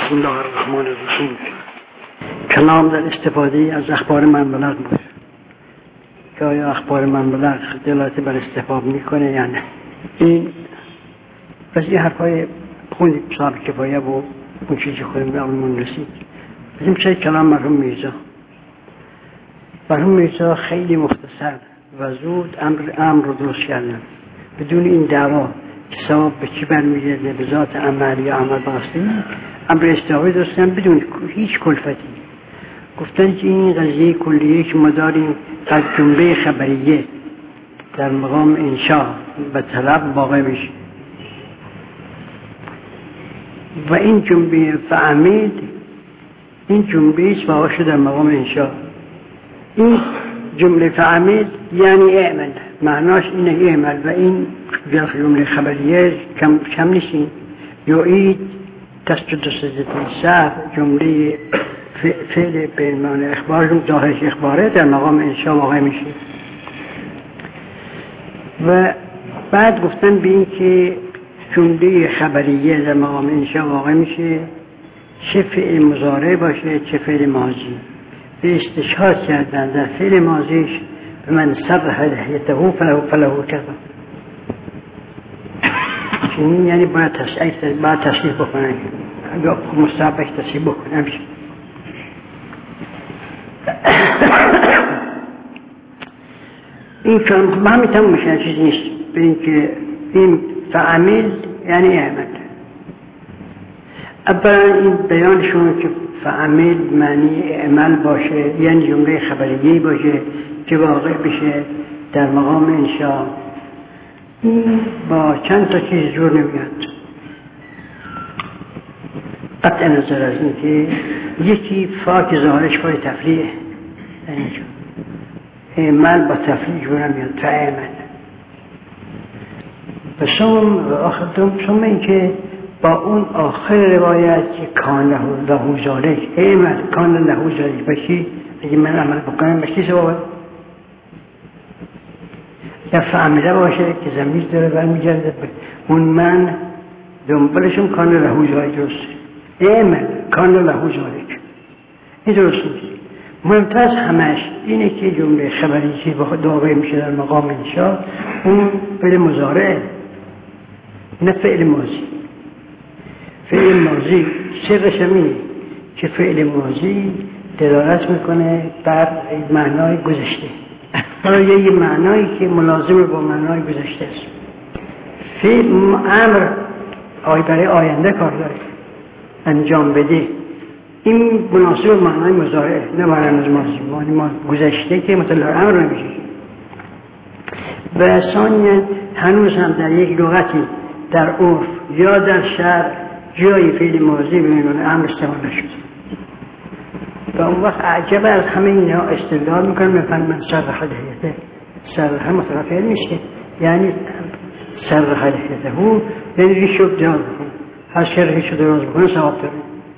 بسم الله الرحمن الرحیم. کلام در استفاده از اخبار منبلغ بود که آیا اخبار منبلغ دلالت بر استحباب میکنه یا نه. این پس این حرفای خوندید صاحب کفایه و اون چیزی که خودم به علمون رسید. بزنیم چه کلام مرحوم میرزا خیلی مختصر و زود امر رو درست کردن بدون این دعوا که ثواب به چی برمیگرده، به ذات عمل یا عمل باستی. امر استحبابی درست کردن بدون هیچ کلفتی. گفتن که این قضیه کلیه که ما داریم از جمله خبریه در مقام انشاء به طلب واقع میشه و این جنبه فعمید این جنبه است واقع شده در مقام انشاء. این جمله فعمید یعنی اعمل، معناش اینه اعمل و این جمله خبریه کم نیستین. یعید تسجد سجده سهو جمله فعل به معنی اخبار ظاهرش اخباره در مقام انشاء واقع میشه. و بعد گفتن به این که جمله خبریه در مقام انشاء واقع میشه چه فعل مضارع باشه چه فعل ماضی. به استشهاد کردن در فعل ماضیش به من صرح لحیته فله کذا، این یعنی باید تصحیح بکنن یا مستحبش تصحیح بکنن. این که همین تموم میشه، چیز نیست. به این که این فعمل یعنی اعمل. اولا این بیانشون که فعمل معنی اعمل باشه یعنی جمله خبریه‌ای باشه که واقع بشه در مقام انشاء، این با چند تا چیز جور نمیاد. قطع نظر از این که یکی فاک ظاهرش فای تفریعه، اعمل با تفریع جور نمیاد فعمل. و ثم این که با اون آخر روایت که کان له ذالک اعمل کان له ذالک بشی، اگه من عمل بکنم بشی سوابه. یا فعمله باشه که زمین داره برمیگرده به اون من دنبالشون کان له ذالک درست اعمل کان له ذالک این درست نیست. مهمتر از همش اینه که جمله خبری که واقع میشه در مقام انشاء اون فعل مضارع نه فعل ماضی. فعل ماضی سرش همینه که فعل ماضی دلالت میکنه بر معنای گذشته، برای یه معنایی که ملازم با معنای گذشته است. فعل امر برای آینده کار داره انجام بده، این مناسب معنای مضارع نه معنای ماضی. ما گذشته که مطلق امر نمیشه. و ثانیاً هنوز هم در یک لغتی در عرف یا در شرع جای فعل ماضی به عنوان امر استعمال نشده و اون وقت عجب از همه اینها استدلال میکنن من صرح لحیته. صرح مطلق فعل میشه یعنی صرح لحیته یعنی ریشو دراز بکنه، هر شر ریشو دراز بکنه ثواب داره.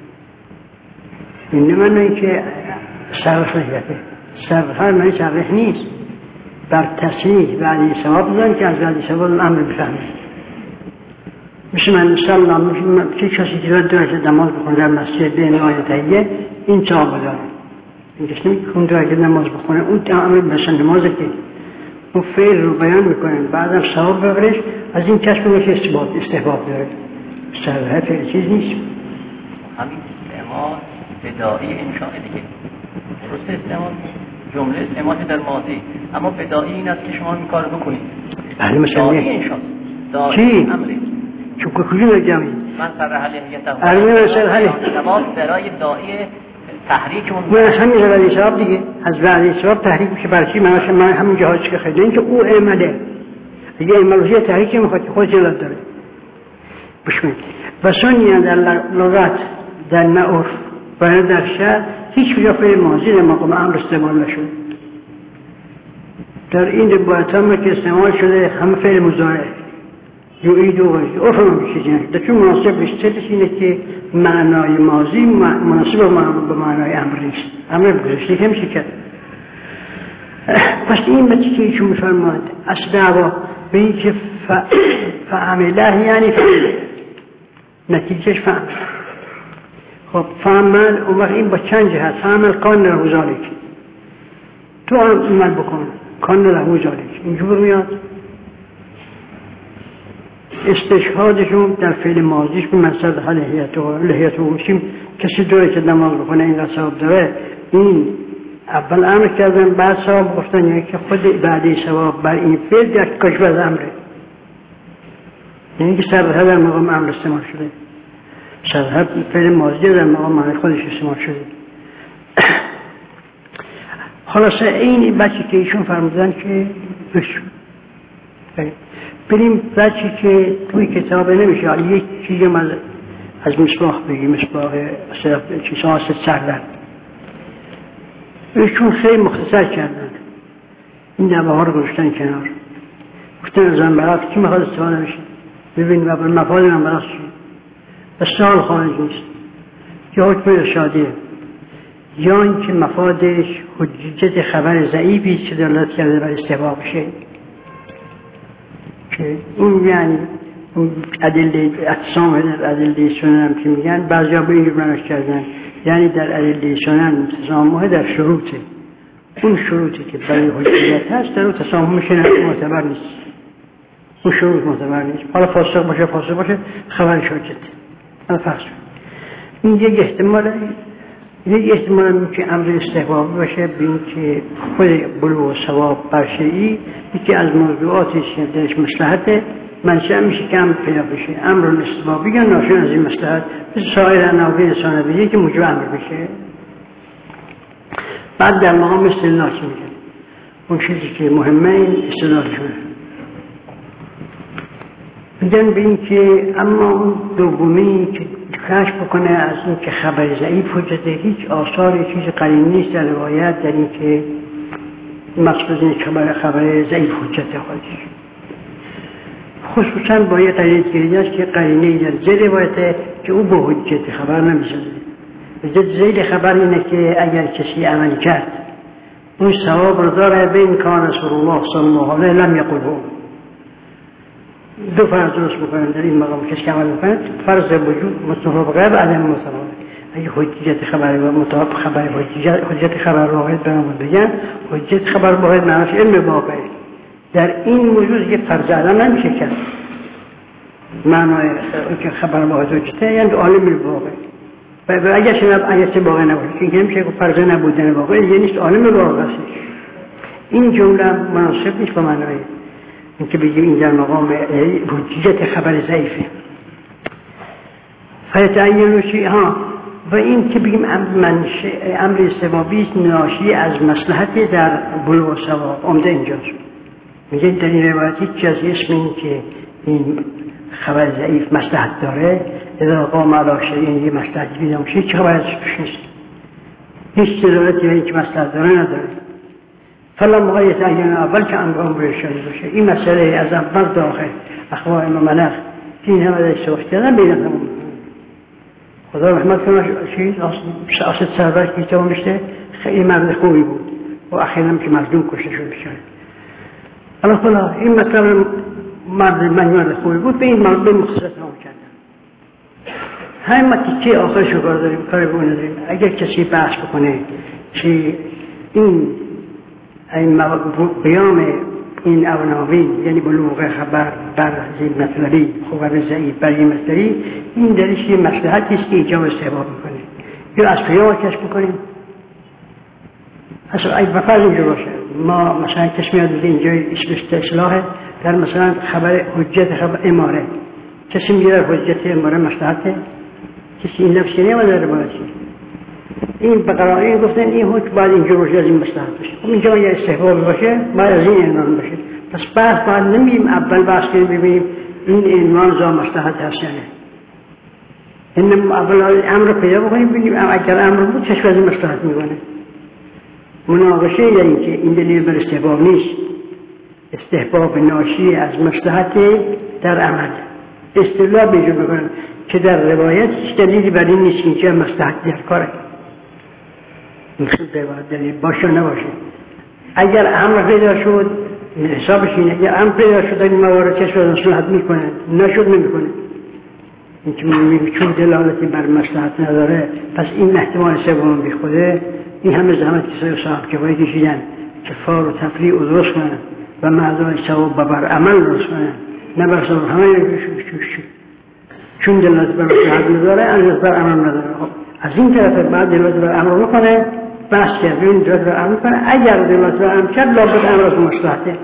این نمانه این که صرح لحیته صرح معنی صرح نیست، بر تصریح بعدی ثواب بزن که از بعدی ثواب امر بفهمه. مثل من سلام که کسی که داره نماز بخونه در مسجد به نهایت تهیه این ثواب داره. این کسی نمیگه اون داره نماز بخونه اون امر مثل نمازه که اون فعل رو بیان میکنه بعدم ثواب ببرش از این کسب میشه استحباب داره. صرح فعل چیز نیست. همین استعمال بداعی انشاء دیگه درست استعمال جمله استعمال در ماضی اما بداعی این است که شما این کار بکنید. بله مثلا چی؟ چون کجا میگم من صرح لحیته نماز برای داعی تحریک اون همین برای ثواب دیگه از برای ثواب تحریک میشه. برای چی؟ من همین جهاز که خیلی این که او اعمله دیگه اعمالوزی تحریک میخواد خود جلال داره بشمید. و ثانیاً در لغت در نعرف و در شرع هیچ کجا فعل ماضی در مقام امر استعمال نشده. در این روایت هم که استعمال شده همه فعل مضارع یعید و عرف میشه جنگ در چون مناسب بیشترش اینه که معنای ماضی مناسب با معنای امر نیست. امر گذشته که میشه کرد. پس این بچه که ایشون میفرماد اصل دعوا به این که فعمله یعنی فعله نتیجهش فعمل خب فعمل اون وقت این با چند جهت فعمل کان له ذالک، تو هم عمل بکن کان له ذالک. اینجور میاد استشهادشون در فعل ماضیش به مصدر لحیته باشیم. کسی دوره که نماز بکنه این ثواب داره، این اول امر کردن بعد ثواب گفتن، یعنی که خود بعدی ثواب بر این فعل یک کشف از امره، یعنی که سرها در مقام امر استعمال شده، سرها فعل ماضی در مقام معنی خودش استعمال شده. خلاصه این بچه که ایشون فرمودن که بریم بچه که توی کتابه نمیشه یک چیزی از مصباح بگیم، مصباح چیزها سردن ایشون خیلی مختصر کردن، این نبه ها رو گذاشتن کنار، گفتن از انبرات کی میخواد استفاده بشه ببین و مفاد انبرات چی و سال خارج نیست، یا حکم ارشادیه یا اینکه مفادش حجت خبر ضعیفی که دلالت کرده بر استحباب بشه، که اون یعنی ادله اقسام ادله سنن که میگن بعضیا به این معناش کردن، یعنی در ادله سنن تسامح در شروطه، اون شروطی که برای حجیت هست در اون تسامحش معتبر نیست، اون شروط معتبر نیست، حالا فاسق باشه خبر حجت. حالا فرض این یک احتماله، یک احتمال که امر استحبابی باشه به این که خود بلوغ ثواب بر شیئی یکی از موضوعاتش که درش مصلحته منشأ میشه که امر پیدا بشه، امر استحبابی یا ناشی از این مصلحت مثل سایر عناوین ثانویه که موجب امر بشه. بعد در مقام استدلال میگن اون چیزی که مهمه این استدلالشونه، میگن به این که اما اون دومی که کشف بکنه از این که خبر ضعیف حجته، هیچ آثار چیز قرینی نیست در روایت در این که مقصود این خبر ضعیف حجت خودش، خصوصا با یه قرینه دیگری است که قرینه در زیر روایته که او با حجت خبر نمی‌سازه. زیر خبر اینه که اگر کسی عمل کرد اون ثواب رو داره، بین کان رسول الله صلی الله علیه لم یقله، دو فرض درست بکنن در این مقام کسی که عمل بکنه، فرض وجود مطابق غیب عدم مطابق، اگه حجت خبر و مطابق خبر حجت خبر واحد برامون بگن، حجت خبر واحد معناش علم واقعی، در این موضوع که فرض عدم نمیشه کرد، معنای که خبر واحد حجته یعنی عالم واقعی و اگر چه واقع نباشه که نمیشه که فرض نبودن واقعی یعنی نیست عالم واقعی است. این جمله مناسب نیست با معنای این که بگیم این در مقام حجیت خبر ضعیفه. فیتعین شیء و این که بگیم امر استحبابی ناشی از مصلحت در بلوغ ثواب عمده اینجاست. میگه در این روایت هیچ از اسم این که این خبر ضعیف مصلحت داره اذا قام علی شیء این مصلحت بیدام میشه، هیچ خبر ازش توش نیست، هیچ دلالتی به این که مصلحت داره نداره. فلما یتعین اول که امر ارشادی باشه، این مسئله از اول تا آخر اخوان ملخ که این همه در صحبت کردن بینم همون خدا رحمت کنه چیز اسد سرور که کتاب نوشته خیلی مرد خوبی بود و اخیراً که مظلوم کشته شد بیچاره. الله خدا این مطلب مرد خوبی بود، به این مرد مخصوص نام کردن. همین متیکه آخرشو کار داریم، کاری به اون نداریم. اگر کسی بحث بکنه که این قیام این عناوین یعنی بلوغ خبر بر مطلبی خبر ضعیف بر این مطلبی، این درش یه مصلحتی است که ایجاب استحباب میکنه، یا از قیام کشف بکنیم اصلا ای بفرض اینجا باشه ما مثلا کسی میاد اینجا اصلاح در مثلا خبر حجت خبر اماره، کسی میگه حجت اماره مصلحته، کسی این نفسی نمیده در روایتی این بقرائین گفتن این حکم باید اینجا باشه از این مصلحت باشه، خب اینجا یه استحباب باشه باید از این عنوان باشه، پس بحث باید نمیم اول بحث کنیم ببینیم این عنوان زا مصلحت هست یا نه، این اول امر پیدا بکنیم ببینیم اگر امر بود چشم از این مصلحت میکنه. مناقشه یعنی که این دلیل بر استحباب نیست، استحباب ناشی از مصلحت در عمل، استدلال بیجا بکنن که در روایت هیچ دلیلی بر این نیست که اینجا مصلحت در کاره، این خیلی روایت دلیل باشه نباشه. اگر امر پیدا شد حسابش اینه، اگر امر پیدا شد این موارد چشم از مصلحت میکنن، نشد نمیکنه. این که میگه چون دلالتی بر مصلحت نداره پس این احتمال سوم بی خوده. این همه زحمت کسای صاحب کفایی کشیدن که فار و تفریع رو درست کنن و مردم ثواب بر عمل درست کنن، نه بر ثواب. همه چون دلالت بر مصلحت نداره از بر عمل نداره. از این طرف بعد دلالت بر عمل میکنه، بحث کرد ببین دلالت بر عمل میکنه. اگر دلالت بر عمل کرد لابد امر از مصلحته.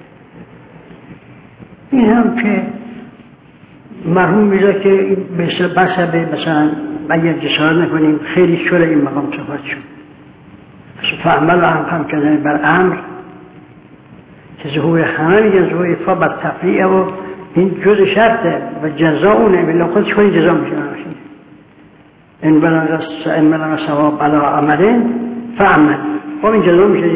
این هم که مرحوم میزا که بسبه مثلا اگر جسار نکنیم خیلی شده این مقام صحبت شد. فعمل و هم کردن بر امر که ظهور همه میگن ظهور افا بر تفریعه و این جز شرطه و جزا اونه بلا خودش کنی جزا میشه. این بلغ ثواب علا عمله فعمل خب این جزا میشه.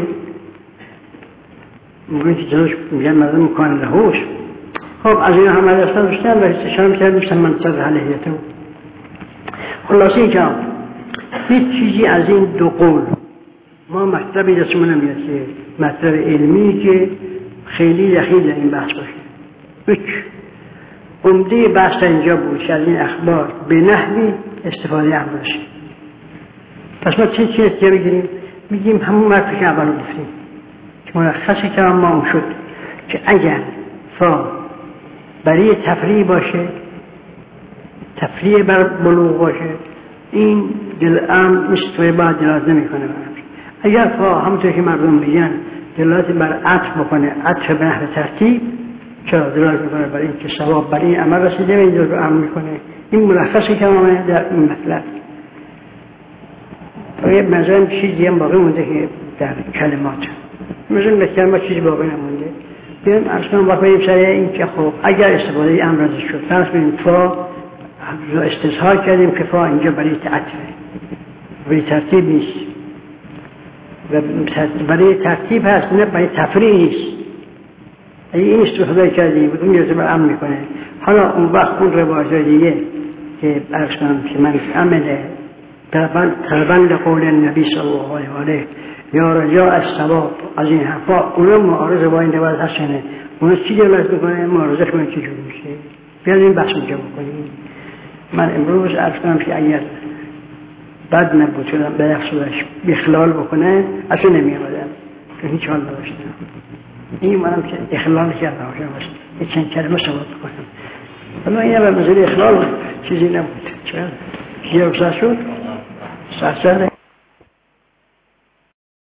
میگن که جزاش میگن مردم مکان لهوش. خب از این همه دستان داشتن و استشام کرد میشتن منصد حلیته. خلاصه این که هیچ چیزی از این دو قول ما مطلبی دستمون نمیاد که مطلب علمی که خیلی دخیل در این بحث باشه. عمده بحث اینجا بود که از این اخبار به نحوی استفاده هم باشه. پس ما چه نتیجه بگیریم؟ میگیم همون مرد که اول گفتیم که ملخص کلام ما اون شد که اگر فا برای تفریع باشه، تفریع بر بلوغ باشه، این دلعام مثل باید دلالت نمی کنه. اگر فا همونطور که مردم میگن دلالت بر عطف بکنه، عطف به نحو ترتیب، چرا دلالت میکنه برای این که ثواب برای این عمل رسیده و این دلالت عمل میکنه. این ملخصی که همه در این مطلب. و مثلا چیزی هم باقی مونده که در کلمات مثلا به کلمات چیزی باقی نمونده. بیایم اصلا واقعی سر این که خب اگر استفاده امر رسید شد فرض کنیم فا استظهار کردیم که فا اینجا برای عطفه، برای ترتیب نیست و برای ترتیب هست نه برای تفریع نیست. اگه این استفاده کردیم و اون یه بر امر میکنه. حالا اون وقت اون روایت دیگه که عرض کنم که من عمله تربند قول نبی صلی الله علیه و آله یا رجاء الثواب از این حرفا اونا معارضه با این روایت هستنه. اونا چی دلالت میکنه؟ معارضه کنه چی جور میشه. بیاد این بحث اینجا بکنیم. من امروز عرض کنم که اگر بد نبود شدم به یخصودش اخلال بکنه اصلا نمی آمدم که هیچ حال نداشتم. این منم که اخلال کردم یه چند کلمه صحبت بکنم. اما این به مزید اخلال چیزی نبود. چرا؟ یه رخصت شد؟ سرسره